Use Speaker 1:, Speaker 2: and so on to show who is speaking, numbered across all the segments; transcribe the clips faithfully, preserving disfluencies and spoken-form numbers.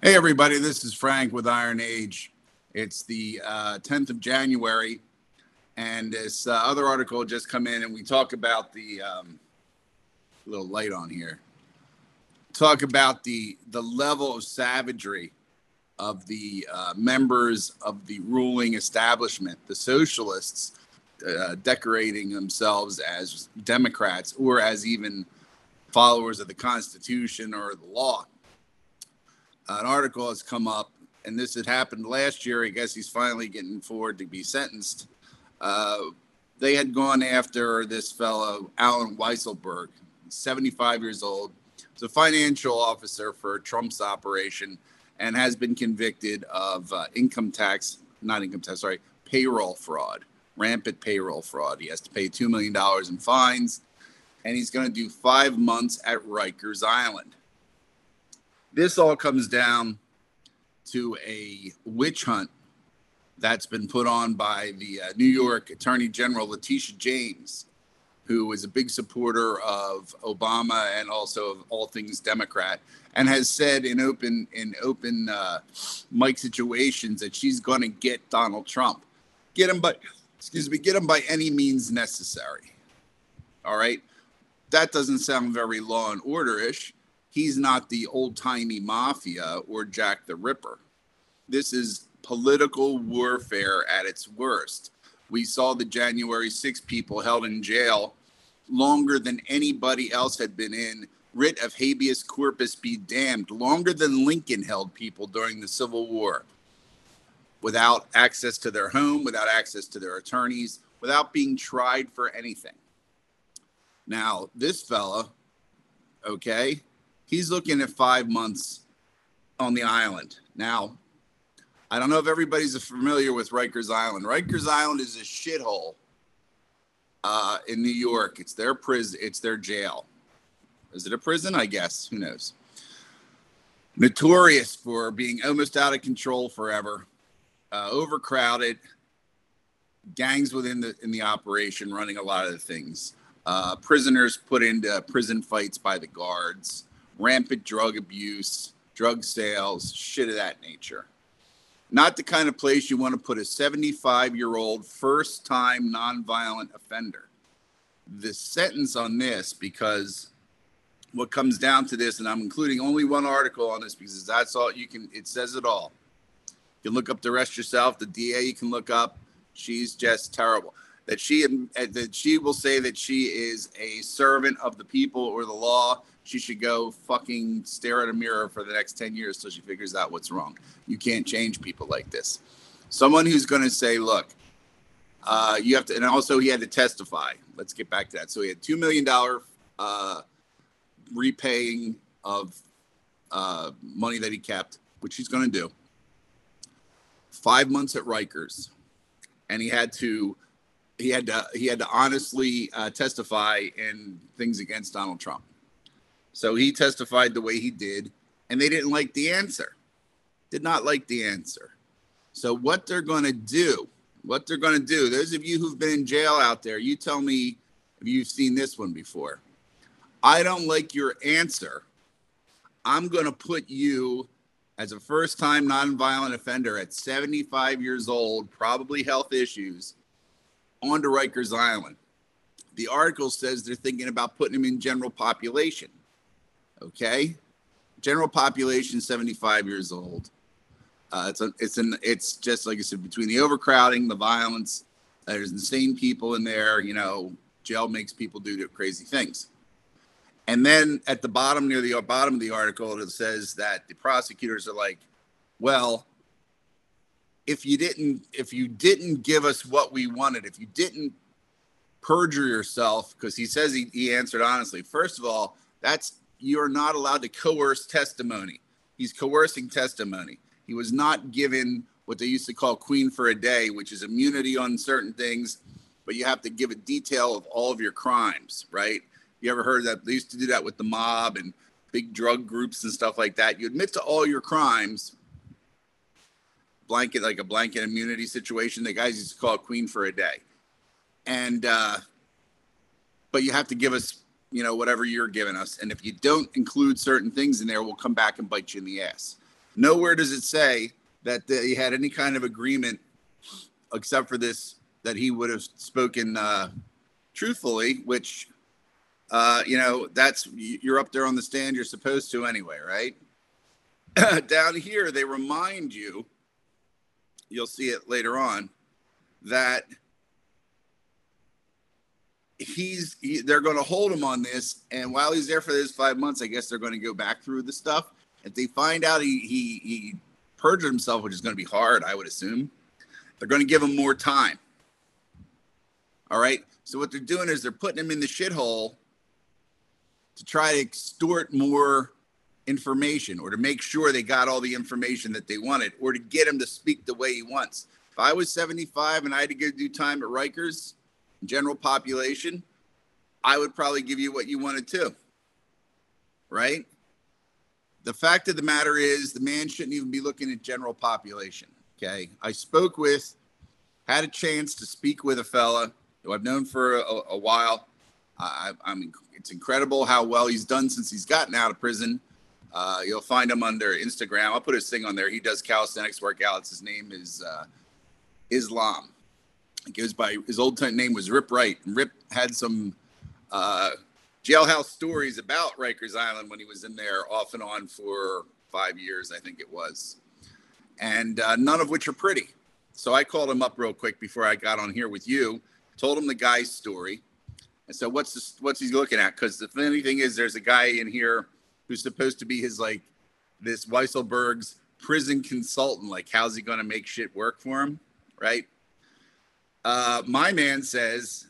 Speaker 1: Hey, everybody, this is Frank with Iron Age. It's the uh, tenth of January, and this uh, other article just come in, and we talk about the um, little light on here. Talk about the the level of savagery of the uh, members of the ruling establishment, the socialists, uh, decorating themselves as Democrats or as even followers of the Constitution or the law. An article has come up, and this had happened last year. I guess he's finally getting forward to be sentenced. Uh, they had gone after this fellow, Alan Weisselberg, seventy-five years old. He's a financial officer for Trump's operation and has been convicted of uh, income tax, not income tax, sorry, payroll fraud, rampant payroll fraud. He has to pay two million dollars in fines, and he's going to do five months at Rikers Island. This all comes down to a witch hunt that's been put on by the uh, New York Attorney General Letitia James, who is a big supporter of Obama and also of all things Democrat, and has said in open in open uh, mic situations that she's going to get Donald Trump, get him by, excuse me, get him by any means necessary. All right, that doesn't sound very law and order-ish. He's not the old-timey mafia or Jack the Ripper. This is political warfare at its worst. We saw the January sixth people held in jail longer than anybody else had been in, writ of habeas corpus be damned, longer than Lincoln held people during the Civil War, without access to their home, without access to their attorneys, without being tried for anything. Now, this fella, okay, he's looking at five months on the island. Now, I don't know if everybody's familiar with Rikers Island. Rikers Island is a shithole uh, in New York. It's their prison. It's their jail. Is it a prison? I guess. Who knows? Notorious for being almost out of control forever, uh, overcrowded, gangs within the in the operation running a lot of the things. Uh, prisoners put into prison fights by the guards. Rampant drug abuse, drug sales, shit of that nature. Not the kind of place you want to put a seventy-five-year-old first-time nonviolent offender. The sentence on this, because what comes down to this, and I'm including only one article on this because that's all you can, it says it all. You can look up the rest yourself. The D A you can look up. She's just terrible. That she that she will say that she is a servant of the people or the law. She should go fucking stare at a mirror for the next ten years till she figures out what's wrong. You can't change people like this. Someone who's going to say, look, uh, you have to, and also he had to testify. Let's get back to that. So he had two million dollars uh, repaying of uh, money that he kept, which he's going to do. Five months at Rikers. And he had to, he had to, he had to honestly uh, testify in things against Donald Trump. So he testified the way he did, and they didn't like the answer. Did not like the answer. So what they're going to do, what they're going to do, those of you who've been in jail out there, you tell me if you've seen this one before. I don't like your answer. I'm going to put you as a first-time nonviolent offender at seventy-five years old, probably health issues, onto Rikers Island. The article says they're thinking about putting him in general population. Okay, general population, seventy-five years old. Uh, it's a, it's an, it's just like I said, between the overcrowding, the violence, uh, there's insane people in there. You know, jail makes people do crazy things. And then at the bottom, near the bottom of the article, it says that the prosecutors are like, well, if you didn't, if you didn't give us what we wanted, if you didn't perjure yourself, because he says he, he answered honestly. First of all, that's, you're not allowed to coerce testimony. He's coercing testimony. He was not given what they used to call queen for a day, which is immunity on certain things, but you have to give a detail of all of your crimes, right? You ever heard that? They used to do that with the mob and big drug groups and stuff like that. You admit to all your crimes, blanket, like a blanket immunity situation. The guys used to call it queen for a day. And, uh, but you have to give us, you know, whatever you're giving us. And if you don't include certain things in there, we'll come back and bite you in the ass. Nowhere does it say that they had any kind of agreement, except for this, that he would have spoken uh, truthfully, which, uh, you know, that's, you're up there on the stand, you're supposed to anyway, right? Down here, they remind you, you'll see it later on, that he's he, they're going to hold him on this, and while he's there for those five months, I guess they're going to go back through the stuff. If they find out he he, he perjured himself, which is going to be hard, I would assume, they're going to give him more time. All right. So what they're doing is they're putting him in the shithole to try to extort more information, or to make sure they got all the information that they wanted, or to get him to speak the way he wants. If I was seventy-five and I had to go do time at Rikers, general population, I would probably give you what you wanted to, right? The fact of the matter is the man shouldn't even be looking at general population, okay? I spoke with, had a chance to speak with a fella who I've known for a, a while. I, I mean, it's incredible how well he's done since he's gotten out of prison. Uh, you'll find him under Instagram. I'll put his thing on there. He does calisthenics workouts. His name is uh, Islam. It goes by, his old name was Rip Wright. And Rip had some uh, jailhouse stories about Rikers Island when he was in there off and on for five years, I think it was. And uh, none of which are pretty. So I called him up real quick before I got on here with you, told him the guy's story. And so what's this, what's he looking at? Because the funny thing is there's a guy in here who's supposed to be his, like, this Weisselberg's prison consultant. Like, how's he going to make shit work for him, right? Uh, my man says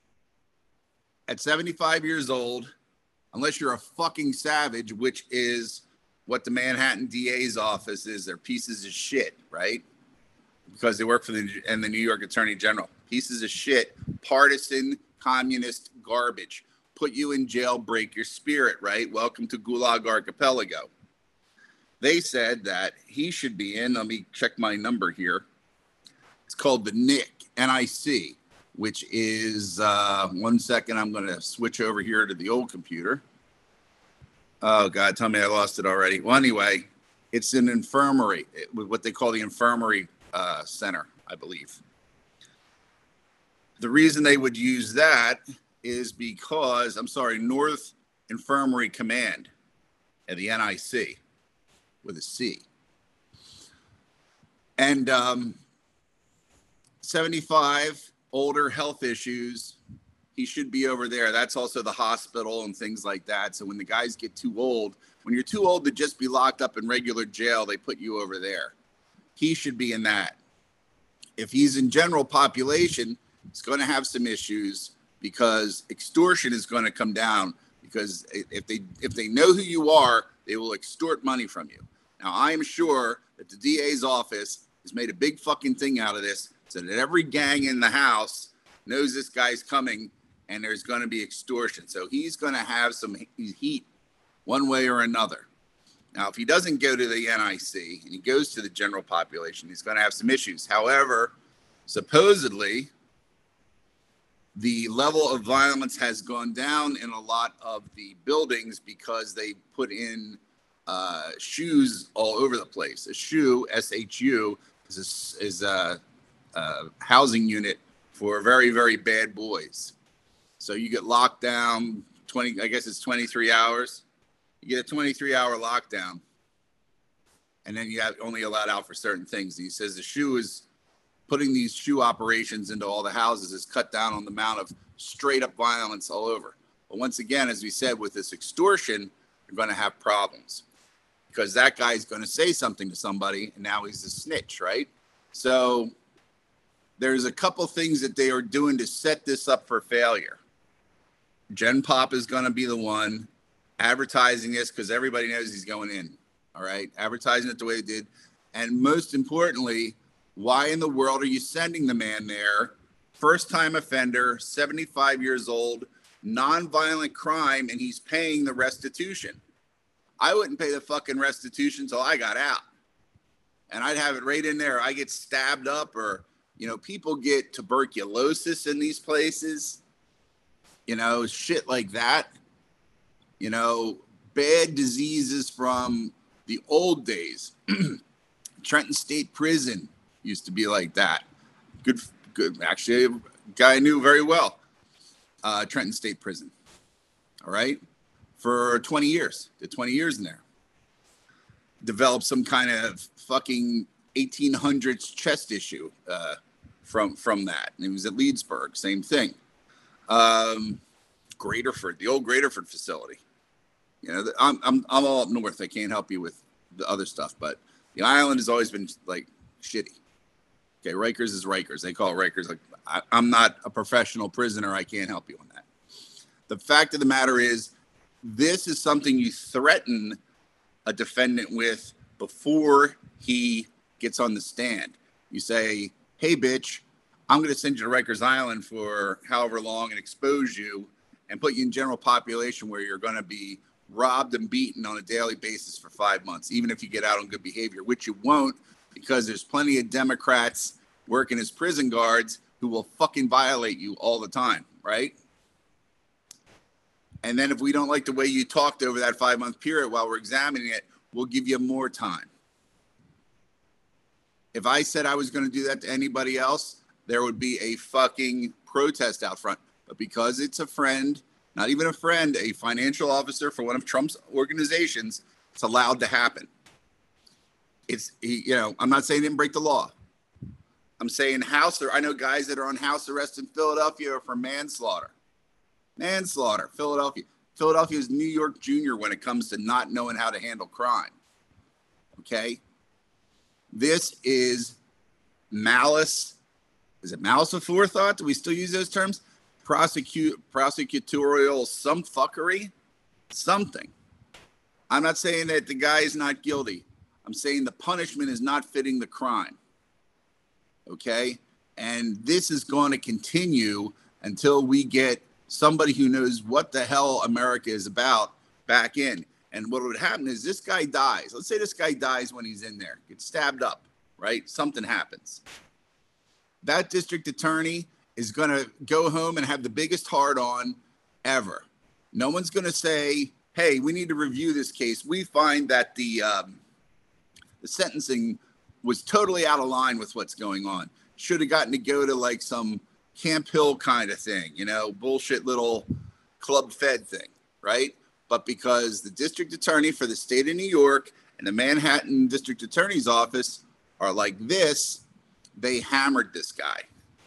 Speaker 1: at seventy-five years old, unless you're a fucking savage, which is what the Manhattan D A's office is, they're pieces of shit, right? Because they work for the, and the New York Attorney General. Pieces of shit, partisan, communist garbage. Put you in jail, break your spirit, right? Welcome to Gulag Archipelago. They said that he should be in, let me check my number here. It's called the N I C, N I C, which is, uh, one second, I'm going to switch over here to the old computer. Oh, God, tell me I lost it already. Well, anyway, it's an infirmary, what they call the infirmary uh, center, I believe. The reason they would use that is because, I'm sorry, North Infirmary Command at the N I C with a C. And um, seventy-five, older, health issues, he should be over there. That's also the hospital and things like that. So when the guys get too old, when you're too old to just be locked up in regular jail, they put you over there. He should be in that. If he's in general population, he's going to have some issues because extortion is going to come down, because if they if they know who you are, they will extort money from you. Now, I am sure that the D A's office has made a big fucking thing out of this, so that every gang in the house knows this guy's coming and there's going to be extortion. So he's going to have some heat one way or another. Now, if he doesn't go to the N I C and he goes to the general population, he's going to have some issues. However, supposedly, the level of violence has gone down in a lot of the buildings because they put in uh, shoes all over the place. A shoe, S H U, is a, is a, a housing unit for very, very bad boys. So you get locked down twenty, I guess it's twenty-three hours. You get a twenty-three hour lockdown, and then you have only allowed out for certain things. And he says the shoe is putting these shoe operations into all the houses has cut down on the amount of straight up violence all over. But once again, as we said, with this extortion, you're going to have problems because that guy's going to say something to somebody and now he's a snitch, right? So there's a couple things that they are doing to set this up for failure. Gen Pop is going to be the one advertising this because everybody knows he's going in. All right. Advertising it the way they did. And most importantly, why in the world are you sending the man there? First time offender, seventy-five years old, non-violent crime, and he's paying the restitution. I wouldn't pay the fucking restitution until I got out. And I'd have it right in there. I get stabbed up, or, you know, people get tuberculosis in these places, you know, shit like that. You know, bad diseases from the old days. Trenton State Prison used to be like that. Good, good. Actually, a guy I knew very well. Uh, Trenton State Prison. All right, for twenty years. Did twenty years in there. Developed some kind of fucking eighteen hundreds chest issue uh, from from that. And it was at Leedsburg. Same thing. Um, Graterford, the old Graterford facility. You know, I'm I'm I'm all up north. I can't help you with the other stuff, but the island has always been like shitty. Okay, Rikers is Rikers. They call it Rikers. Like I, I'm not a professional prisoner. I can't help you on that. The fact of the matter is, this is something you threaten a defendant with before he gets on the stand. You say, "Hey, bitch, I'm going to send you to Rikers Island for however long and expose you and put you in general population where you're going to be robbed and beaten on a daily basis for five months, even if you get out on good behavior," which you won't, because there's plenty of Democrats working as prison guards who will fucking violate you all the time, right? And then if we don't like the way you talked over that five-month period while we're examining it, we'll give you more time. If I said I was going to do that to anybody else, there would be a fucking protest out front. But because it's a friend, not even a friend, a financial officer for one of Trump's organizations, it's allowed to happen. It's, you know, I'm not saying he didn't break the law. I'm saying house, or I know guys that are on house arrest in Philadelphia for manslaughter. Manslaughter, Philadelphia. Philadelphia is New York Junior when it comes to not knowing how to handle crime. Okay? This is malice. Is it malice of forethought? Do we still use those terms? Prosecute, prosecutorial some fuckery? Something. I'm not saying that the guy is not guilty. I'm saying the punishment is not fitting the crime. Okay? And this is going to continue until we get somebody who knows what the hell America is about back in. And what would happen is this guy dies. Let's say this guy dies when he's in there, gets stabbed up, right? Something happens. That district attorney is going to go home and have the biggest hard on ever. No one's going to say, hey, we need to review this case. We find that the, um, the sentencing was totally out of line with what's going on. Should have gotten to go to like some Camp Hill kind of thing, you know, bullshit little club fed thing, right? But because the district attorney for the state of New York and the Manhattan district attorney's office are like this, they hammered this guy.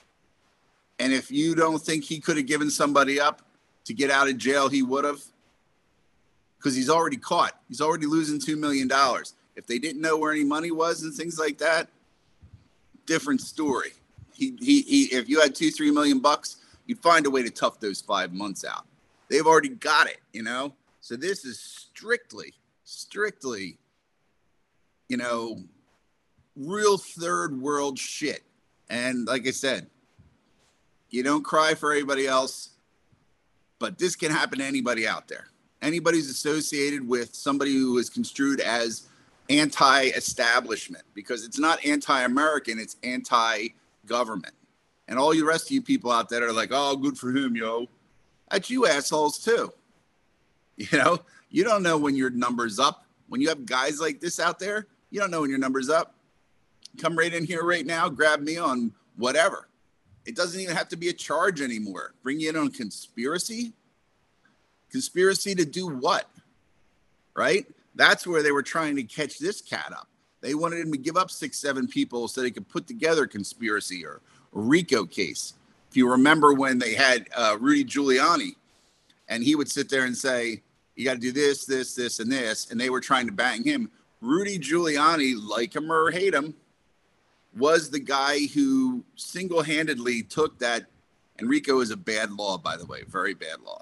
Speaker 1: And if you don't think he could have given somebody up to get out of jail, he would have. Because he's already caught. He's already losing two million dollars. If they didn't know where any money was and things like that, different story. He, he, he, if you had two, three million bucks, you'd find a way to tough those five months out. They've already got it, you know? So this is strictly, strictly, you know, real third world shit. And like I said, you don't cry for everybody else, but this can happen to anybody out there. Anybody who's associated with somebody who is construed as anti-establishment, because it's not anti-American, it's anti-government. And all you rest of you people out there are like, oh, good for him, yo. That's you assholes too. You know, you don't know when your number's up. When you have guys like this out there, you don't know when your number's up. Come right in here right now, grab me on whatever. It doesn't even have to be a charge anymore. Bring you in on conspiracy. Conspiracy to do what? Right? That's where they were trying to catch this cat up. They wanted him to give up six, seven people so they could put together conspiracy or a RICO case. If you remember when they had uh, Rudy Giuliani, and he would sit there and say, you got to do this, this, this, and this, and they were trying to bang him. Rudy Giuliani, like him or hate him, was the guy who single-handedly took that, and RICO is a bad law, by the way, very bad law,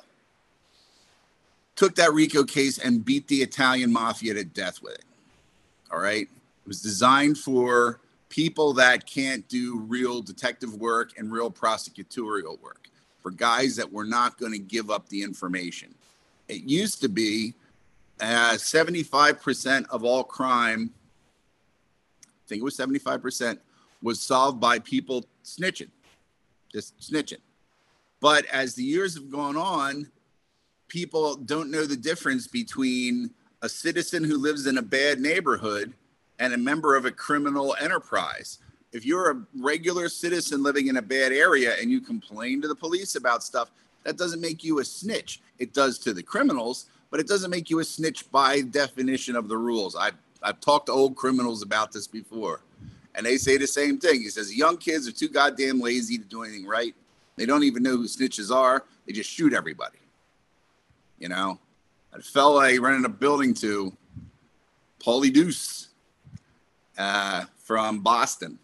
Speaker 1: took that RICO case and beat the Italian mafia to death with it. All right? It was designed for people that can't do real detective work and real prosecutorial work, for guys that were not going to give up the information. It used to be uh, seventy-five percent of all crime, I think it was seventy-five percent, was solved by people snitching, just snitching. But as the years have gone on, people don't know the difference between a citizen who lives in a bad neighborhood and a member of a criminal enterprise. If you're a regular citizen living in a bad area and you complain to the police about stuff, that doesn't make you a snitch. It does to the criminals, but it doesn't make you a snitch by definition of the rules. I've, I've talked to old criminals about this before, and they say the same thing. He says, young kids are too goddamn lazy to do anything right. They don't even know who snitches are. They just shoot everybody. You know, a fella I rented a building to, Paulie Deuce, uh, from Boston.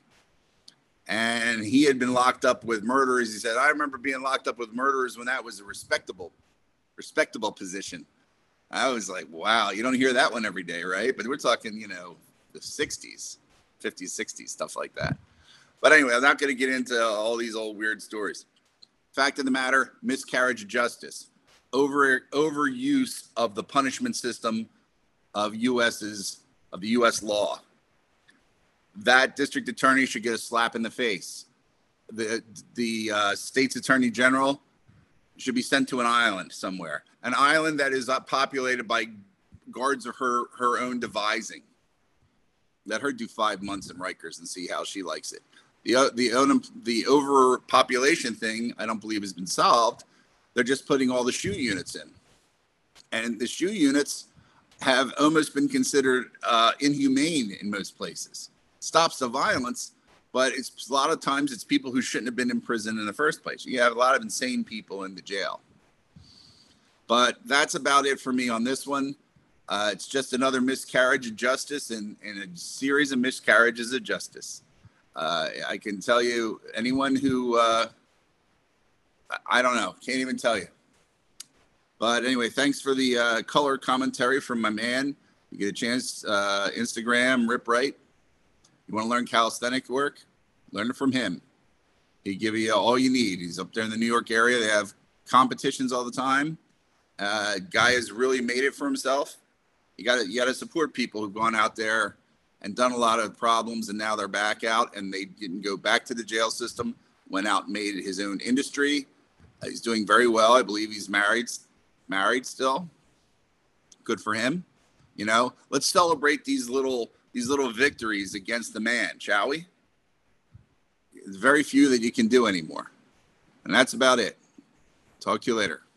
Speaker 1: And he had been locked up with murderers. He said, I remember being locked up with murderers when that was a respectable, respectable position. I was like, wow, you don't hear that one every day, right? But we're talking, you know, the sixties, fifties, sixties, stuff like that. But anyway, I'm not going to get into all these old weird stories. Fact of the matter, miscarriage of justice, over overuse of the punishment system of US's of the U S law. That district attorney should get a slap in the face. The the uh, state's attorney general should be sent to an island somewhere, an island that is populated by guards of her her own devising. Let her do five months in Rikers and see how she likes it. The the the overpopulation thing, I don't believe has been solved. They're just putting all the SHU units in, and the SHU units have almost been considered uh, inhumane in most places. Stops the violence, but it's a lot of times it's people who shouldn't have been in prison in the first place. You have a lot of insane people in the jail. But that's about it for me on this one. Uh, it's just another miscarriage of justice and, and a series of miscarriages of justice. Uh, I can tell you, anyone who, uh, I don't know, can't even tell you. But anyway, thanks for the uh, color commentary from my man. You get a chance, uh, Instagram, Rip Wright. You want to learn calisthenic work? Learn it from him. He'll give you all you need. He's up there in the New York area. They have competitions all the time. Uh, guy has really made it for himself. You got to you got to support people who've gone out there and done a lot of problems, and now they're back out, and they didn't go back to the jail system. Went out and made his own industry. Uh, he's doing very well. I believe he's married, married still. Good for him. You know, let's celebrate these little. These little victories against the man, shall we? There's very few that you can do anymore. And that's about it. Talk to you later.